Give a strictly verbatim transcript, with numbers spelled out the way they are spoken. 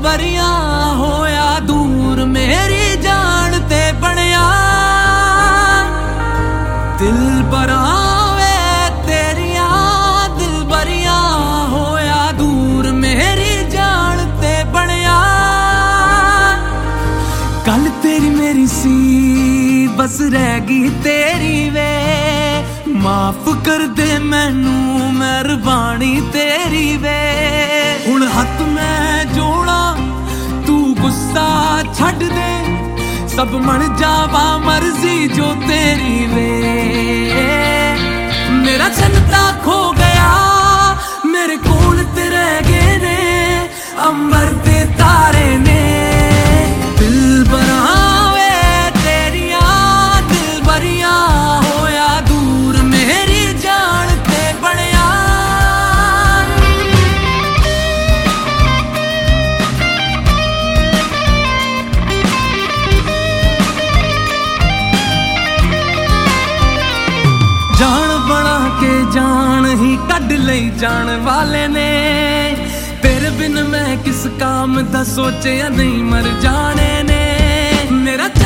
बरिया होया दूर मेरी जान ते बनया दिल बरावे तेरिया दिल बरिया होया दूर मेरी जान ते बनया गल तेरी मेरी सी बस रह गई तेरी वे माफ कर दे मैनू मेहरबानी तेरी वे हुण हथ मैं जोड़ा तू गुस्सा छड्ड दे सब मन जावा मर्जी जो तेरी वे मेरा चन्नता खो गया मेरे कोल ते रह गए ने अंबर ते तारे ने दिल बनावे तेरिया दिल बरिया होया दूर मेरी जान ते बनया जान बना के जान ही कढ लई जान वाले ने तेरे बिन मैं किस काम दा सोचे नहीं मर जाने ने मेरा